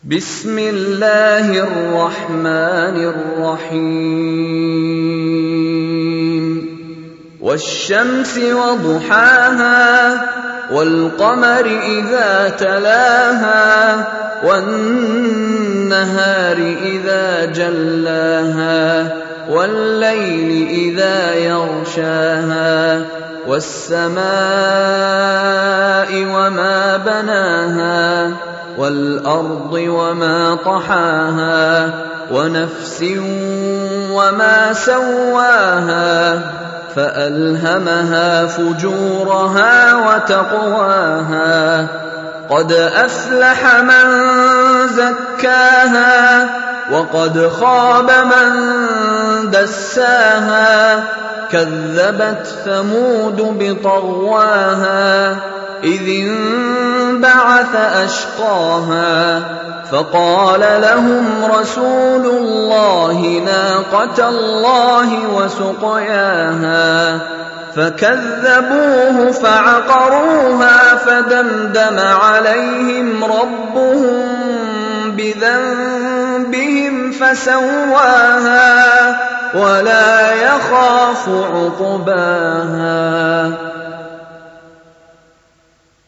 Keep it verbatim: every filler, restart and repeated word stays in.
بسم الله الرحمن الرحيم والشمس وضحاها والقمر إذا تلاها والنهار إذا جلاها والليل إذا يغشاها والسماء وما بناها والأرض وما طحاها ونفس وما سواها فألهمها فجورها وتقواها قد أفلح من زكاها وقد خاب من دساها كذبت ثمود بطغواها إذ انبعث أشقاها فقال لهم رسول الله ناقة الله وسقياها فكذبوه فعقروها فدمدم عليهم ربهم بذنبهم فسواها ولا يخاف عقباها